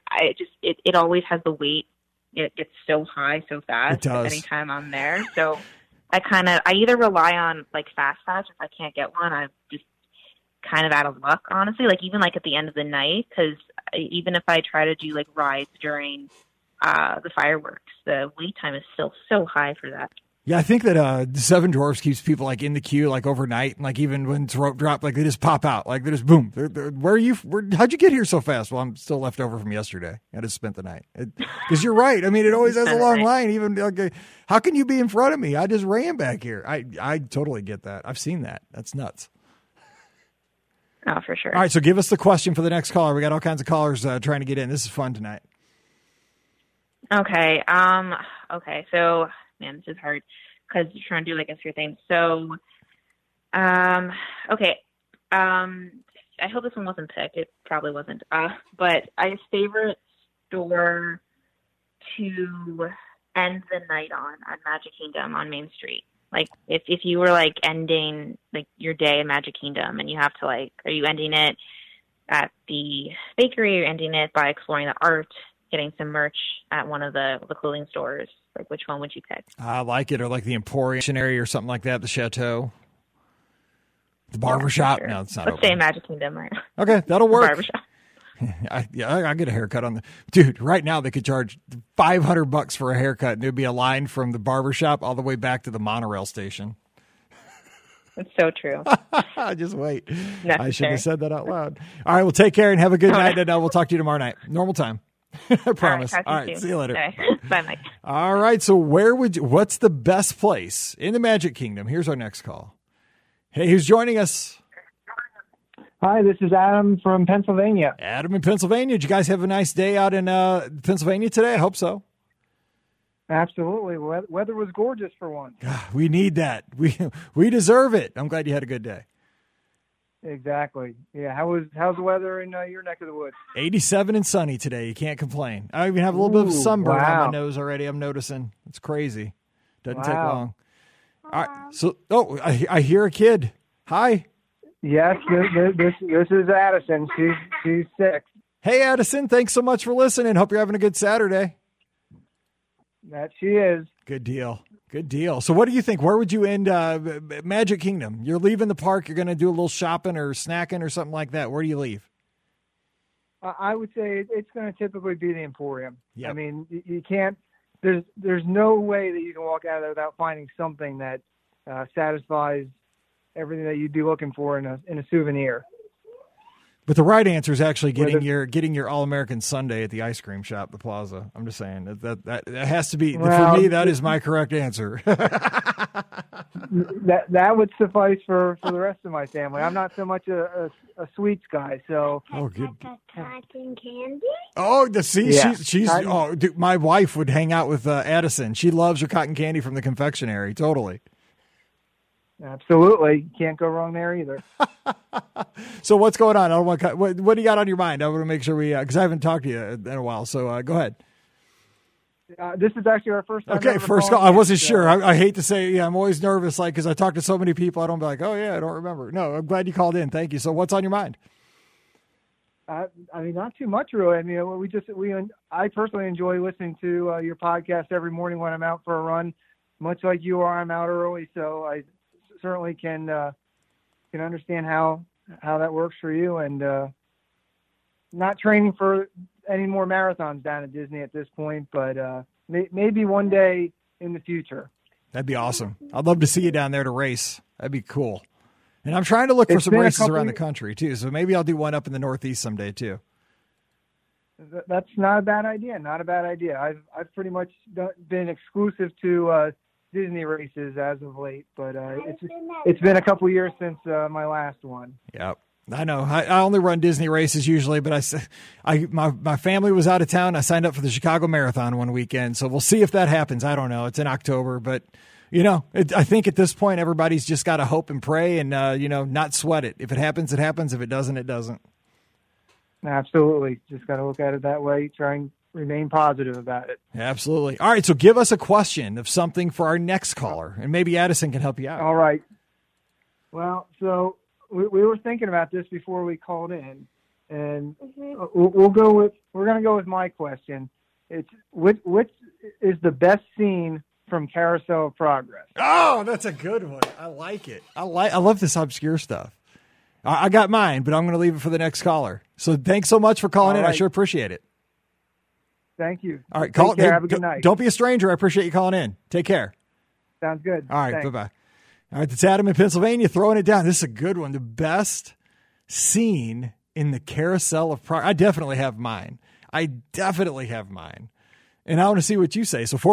it always has the weight. It gets so high so fast anytime I'm there. So I either rely on like fast pass, or if I can't get one, I'm just kind of out of luck, honestly. Like even like at the end of the night, because even if I try to do like rides during the fireworks, the wait time is still so high for that. Yeah, I think that Seven Dwarfs keeps people like in the queue like overnight, and like even when it's rope drop, like they just pop out, like they just boom. Where are you? How'd you get here so fast? Well, I'm still left over from yesterday. I just spent the night. Because you're right. I mean, it always has a long line. Even like, how can you be in front of me? I just ran back here. I totally get that. I've seen that. That's nuts. Oh, for sure. All right, so give us the question for the next caller. We got all kinds of callers trying to get in. This is fun tonight. Okay. Okay. So. Man, this is hard because you're trying to do like a few things. So, okay. I I hope this one wasn't picked. It probably wasn't. But a favorite store to end the night on Magic Kingdom on Main Street. Like if you were like ending like your day in Magic Kingdom and you have to like, are you ending it at the bakery or ending it by exploring the art, getting some merch at one of the clothing stores? Like which one would you pick? I like it, or like the Emporium area or something like that, the Chateau. The barbershop? Sure. No, it's not Let's open. say Magic Kingdom. Right? Okay, that'll work. Barbershop. I get a haircut on the dude. Right now, they could charge $500 for a haircut, and there'd be a line from the barbershop all the way back to the monorail station. It's so true. Just wait. Necessary. I should have said that out loud. All right, well, take care and have a good night, and we'll talk to you tomorrow night. Normal time. I promise. All right, see you later. Okay. Bye, Mike. All right, so what's the best place in the Magic Kingdom? Here's our next call. Hey, who's joining us? Hi, this is Adam from Pennsylvania. Adam in Pennsylvania. Did you guys have a nice day out in Pennsylvania today? I hope so. Absolutely. Weather was gorgeous for once. We need that. We deserve it. I'm glad you had a good day. Exactly. Yeah. How's the weather in your neck of the woods? 87 and sunny today. You can't complain. I even have a little bit of sunburn on my nose already. I'm noticing. It's crazy. Doesn't take long. All right. So, I hear a kid. Hi. Yes, this is Addison. She's 6. Hey, Addison. Thanks so much for listening. Hope you're having a good Saturday. That she is. Good deal. Good deal. So what do you think? Where would you end Magic Kingdom? You're leaving the park. You're going to do a little shopping or snacking or something like that. Where do you leave? I would say it's going to typically be the Emporium. Yep. I mean, you can't. There's no way that you can walk out of there without finding something that satisfies everything that you'd be looking for in a souvenir. But the right answer is actually getting your All-American sundae at the ice cream shop, the Plaza. I'm just saying that has to be, for me, that is my correct answer. that would suffice for the rest of my family. I'm not so much a sweets guy, so. Oh, good. Cotton candy? Oh, she's dude, my wife would hang out with Addison. She loves her cotton candy from the confectionery. Totally. Absolutely. Can't go wrong there either. So what's going on? I don't want what do you got on your mind? I want to make sure because I haven't talked to you in a while. So go ahead. This is actually our first time. Okay, first call. I wasn't sure. I hate to say, I'm always nervous, because I talk to so many people. I don't be like, oh yeah, I don't remember. No, I'm glad you called in. Thank you. So what's on your mind? I mean, not too much really. I mean, I personally enjoy listening to your podcast every morning when I'm out for a run. Much like you are, I'm out early, so I certainly can understand how that works for you, and not training for any more marathons down at Disney at this point, but maybe one day in the future. That'd be awesome. I'd love to see you down there to race. That'd be cool. And I'm trying to look for some races around the country too, so maybe I'll do one up in the Northeast someday too. That's not a bad idea. Not a bad idea. I've pretty much been exclusive to Disney races as of late, but it's been a couple years since my last one. Yep. I know. I only run Disney races usually, but my family was out of town. I signed up for the Chicago Marathon one weekend, so we'll see if that happens. I don't know. It's in October, but I think at this point everybody's just got to hope and pray and not sweat it. If it happens, it happens. If it doesn't, it doesn't. Absolutely. Just got to look at it that way. Try and remain positive about it. Absolutely. All right. So give us a question of something for our next caller, and maybe Addison can help you out. All right. Well, so we were thinking about this before we called in, and we're going to go with my question. It's which is the best scene from Carousel of Progress? Oh, that's a good one. I like it. I love this obscure stuff. I got mine, but I'm going to leave it for the next caller. So thanks so much for calling in. Right. I sure appreciate it. Thank you. All right. Take care. Have a good night. Don't be a stranger. I appreciate you calling in. Take care. Sounds good. All right. Thanks. Bye-bye. All right. That's Adam in Pennsylvania throwing it down. This is a good one. The best scene in the Carousel of Progress. I definitely have mine. And I want to see what you say. So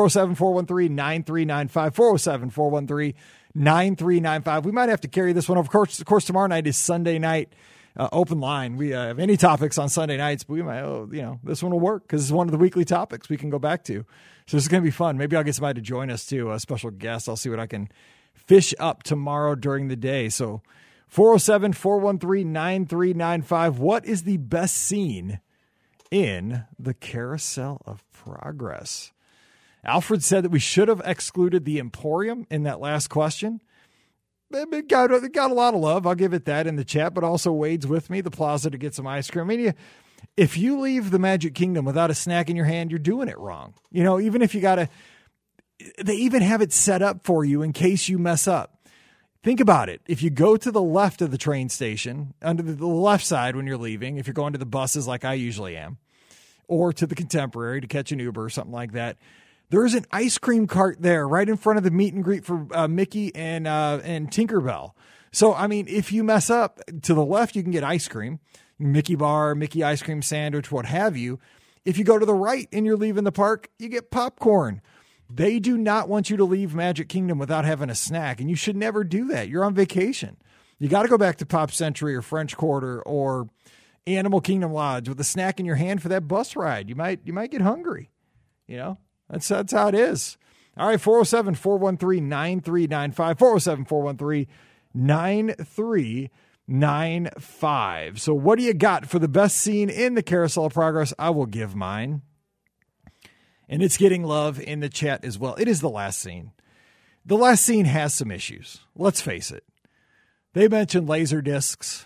407-413-9395, 407-413-9395. We might have to carry this one over. Of course, tomorrow night is Sunday night open line. We have any topics on Sunday nights, but we might, this one will work because it's one of the weekly topics we can go back to. So this is going to be fun. Maybe I'll get somebody to join us too, a special guest. I'll see what I can fish up tomorrow during the day. So 407-413-9395. What is the best scene in the Carousel of Progress? Alfred said that we should have excluded the Emporium in that last question. It got a lot of love. I'll give it that in the chat, but also Wade's with me, the Plaza, to get some ice cream. I mean, if you leave the Magic Kingdom without a snack in your hand, you're doing it wrong. You know, even if you got to, they even have it set up for you in case you mess up. Think about it. If you go to the left of the train station, under the left side when you're leaving, if you're going to the buses like I usually am, or to the Contemporary to catch an Uber or something like that, there's an ice cream cart there right in front of the meet and greet for Mickey and Tinkerbell. So, I mean, if you mess up, to the left, you can get ice cream, Mickey bar, Mickey ice cream sandwich, what have you. If you go to the right and you're leaving the park, you get popcorn. They do not want you to leave Magic Kingdom without having a snack, and you should never do that. You're on vacation. You got to go back to Pop Century or French Quarter or Animal Kingdom Lodge with a snack in your hand for that bus ride. You might get hungry. You know, that's how it is. All right, 407-413-9395, 407-413-9395. So what do you got for the best scene in the Carousel of Progress? I will give mine. And it's getting love in the chat as well. It is the last scene. The last scene has some issues. Let's face it. They mentioned laser discs.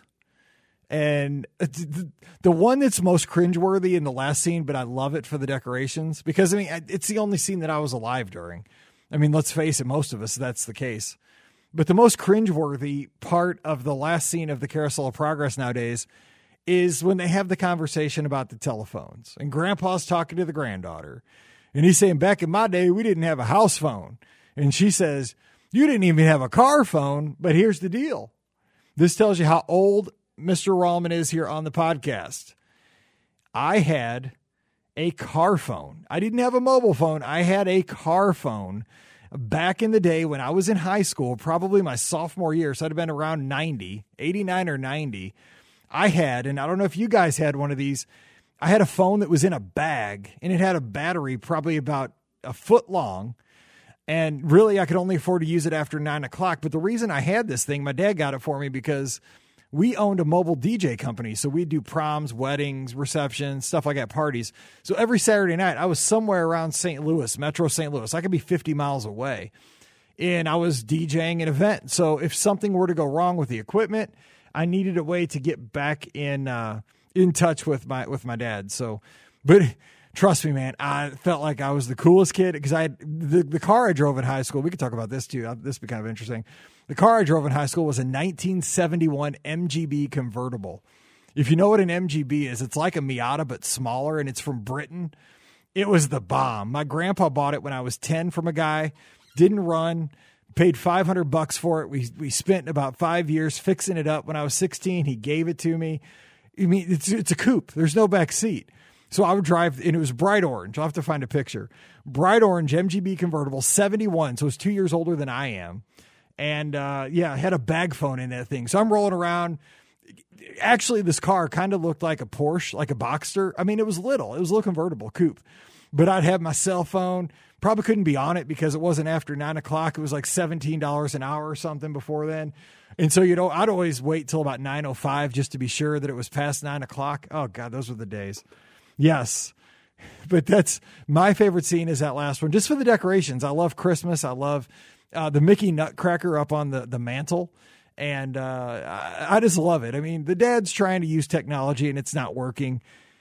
And the one that's most cringeworthy in the last scene, but I love it for the decorations. Because, I mean, it's the only scene that I was alive during. I mean, let's face it, most of us, that's the case. But the most cringeworthy part of the last scene of the Carousel of Progress nowadays is when they have the conversation about the telephones. And Grandpa's talking to the granddaughter. And he's saying, back in my day, we didn't have a house phone. And she says, you didn't even have a car phone, but here's the deal. This tells you how old Mr. Rallman is here on the podcast. I had a car phone. I didn't have a mobile phone. I had a car phone back in the day when I was in high school, probably my sophomore year. So I'd have been around 89 or 90. I had, and I don't know if you guys had one of these, I had a phone that was in a bag, and it had a battery probably about a foot long. And really, I could only afford to use it after 9 o'clock. But the reason I had this thing, my dad got it for me because we owned a mobile DJ company. So we'd do proms, weddings, receptions, stuff like that, parties. So every Saturday night, I was somewhere around St. Louis, Metro St. Louis. I could be 50 miles away. And I was DJing an event. So if something were to go wrong with the equipment, I needed a way to get back in touch with my dad. So, but trust me, man, I felt like I was the coolest kid because I had the car I drove in high school. We could talk about this too. This would be kind of interesting. The car I drove in high school was a 1971 MGB convertible. If you know what an MGB is, it's like a Miata but smaller, and it's from Britain. It was the bomb. My grandpa bought it when I was 10 from a guy. Didn't run. Paid $500 for it. We spent about 5 years fixing it up. When I was 16, he gave it to me. I mean, it's a coupe. There's no back seat. So I would drive, and it was bright orange. I'll have to find a picture. Bright orange MGB convertible, 71. So it's 2 years older than I am. And I had a bag phone in that thing. So I'm rolling around. Actually, this car kind of looked like a Porsche, like a Boxster. I mean, it was little. It was a little convertible coupe. But I'd have my cell phone. Probably couldn't be on it because it wasn't after 9 o'clock. It was like $17 an hour or something before then. And so, I'd always wait till about 9:05 just to be sure that it was past 9 o'clock. Oh, God, those were the days. Yes. But that's my favorite scene is that last one. Just for the decorations. I love Christmas. I love the Mickey Nutcracker up on the mantle. And I just love it. I mean, the dad's trying to use technology and it's not working.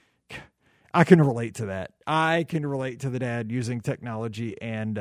I can relate to that. I can relate to the dad using technology and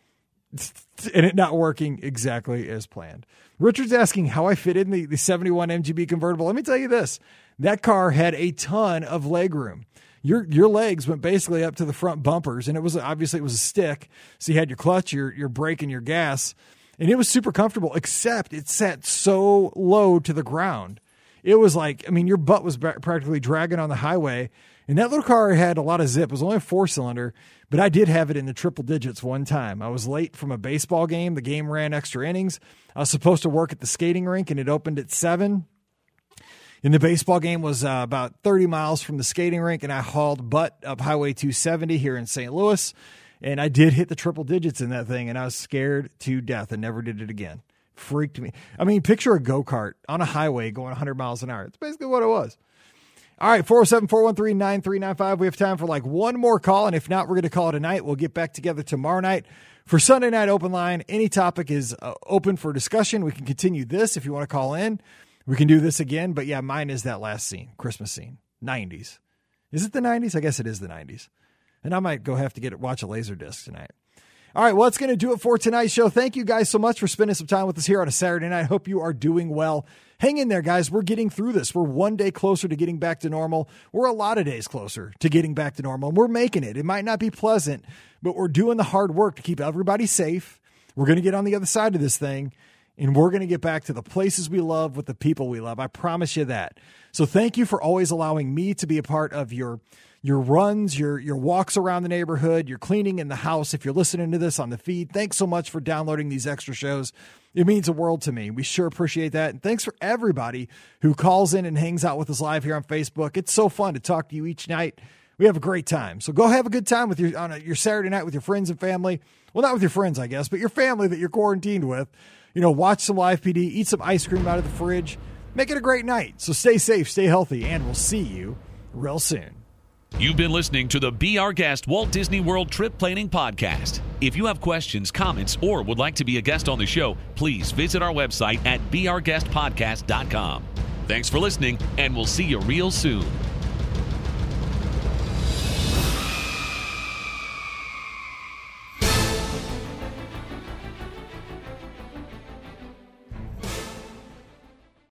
it not working exactly as planned. Richard's asking how I fit in the 71 MGB convertible. Let me tell you this. That car had a ton of leg room. Your legs went basically up to the front bumpers, and it was a stick. So you had your clutch, your brake, and your gas. And it was super comfortable, except it sat so low to the ground. It was like, I mean, your butt was practically dragging on the highway. And that little car had a lot of zip. It was only a 4-cylinder, but I did have it in the triple digits one time. I was late from a baseball game. The game ran extra innings. I was supposed to work at the skating rink, and it opened at 7. And the baseball game was about 30 miles from the skating rink, and I hauled butt up Highway 270 here in St. Louis. And I did hit the triple digits in that thing, and I was scared to death and never did it again. Freaked me. I mean, picture a go-kart on a highway going 100 miles an hour. It's basically what it was. All right, 407-413-9395. We have time for like one more call, and if not, we're going to call it a night. We'll get back together tomorrow night for Sunday Night Open Line. Any topic is open for discussion. We can continue this if you want to call in. We can do this again, but yeah, mine is that last scene, Christmas scene, 90s. Is it the 90s? I guess it is the 90s. And I might go have to watch a Laserdisc tonight. All right, well, that's going to do it for tonight's show. Thank you guys so much for spending some time with us here on a Saturday night. Hope you are doing well. Hang in there, guys. We're getting through this. We're one day closer to getting back to normal. We're a lot of days closer to getting back to normal. We're making it. It might not be pleasant, but we're doing the hard work to keep everybody safe. We're going to get on the other side of this thing, and we're going to get back to the places we love with the people we love. I promise you that. So thank you for always allowing me to be a part of your runs, your walks around the neighborhood, your cleaning in the house. If you're listening to this on the feed, thanks so much for downloading these extra shows. It means the world to me. We sure appreciate that. And thanks for everybody who calls in and hangs out with us live here on Facebook. It's so fun to talk to you each night. We have a great time. So go have a good time with your Saturday night with your friends and family. Well, not with your friends, I guess, but your family that you're quarantined with. Watch some Live PD, eat some ice cream out of the fridge. Make it a great night. So stay safe, stay healthy, and we'll see you real soon. You've been listening to the Be Our Guest Walt Disney World Trip Planning Podcast. If you have questions, comments, or would like to be a guest on the show, please visit our website at beourguestpodcast.com. Thanks for listening, and we'll see you real soon.